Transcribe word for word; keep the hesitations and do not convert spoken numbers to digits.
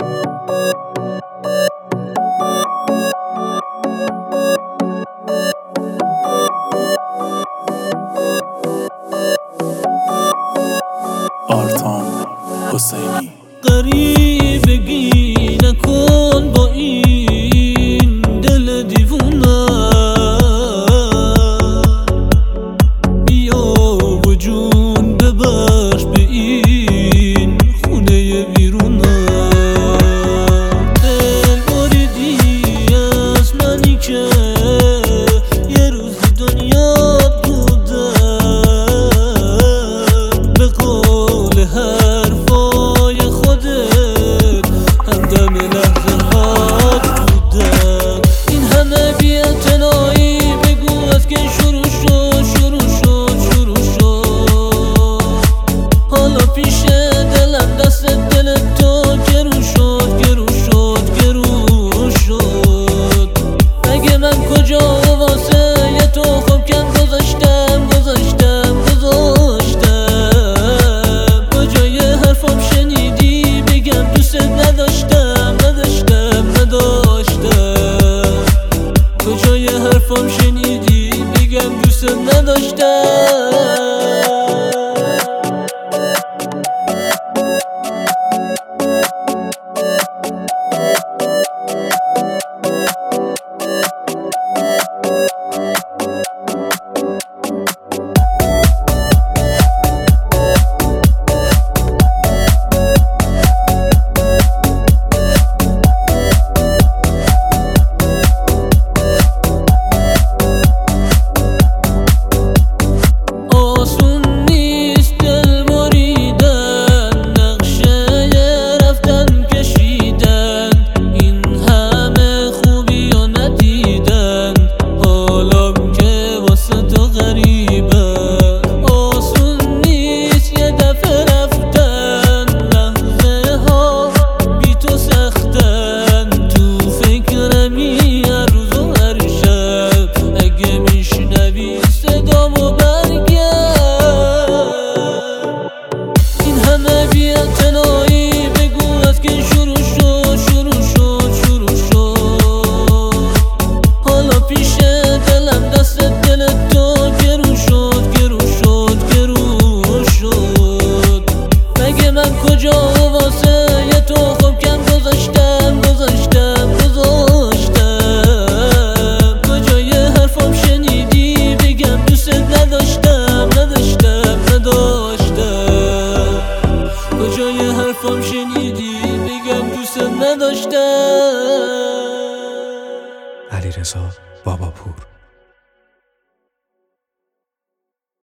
آرتام حسینی. غریبگی نکن با این دل دیوونه، بیا و جون ببخش به این خونه بیرونه. دل بریدی از منی که یه روزی دنیا بوده، به قول حرفای خودت همدم لحظه هات بودم. این همه بی‌اعتنایی بگو از که شروع شد شروع شد شروع شد. حالا پیش دلم دست دل تو گرو شد گرو شد گرو شد. مگه من کجا واسه یه تو خوب کم گذاشتم گذاشتم گذاشتم. کجای حرفم شنیدی بگم دوست نداشتم نداشتم نداشتم. کجای حرفم شنیدی بگم دوست نداشتم. بی‌اعتنایی بگو از که شروع شد شروع شد شروع شد. حالا پیش دلم دست دل تو گرو شد گرو شد گرو شد. مگه من کجا واسه یه تو خوب کم گذاشتم گذاشتم گذاشتم. کجای حرفم شنیدی بگم دوست نداشتم نداشتم نداشتم. کجای حرفم شنیدی بگم دوست نداشتم. علیرضا باباپور.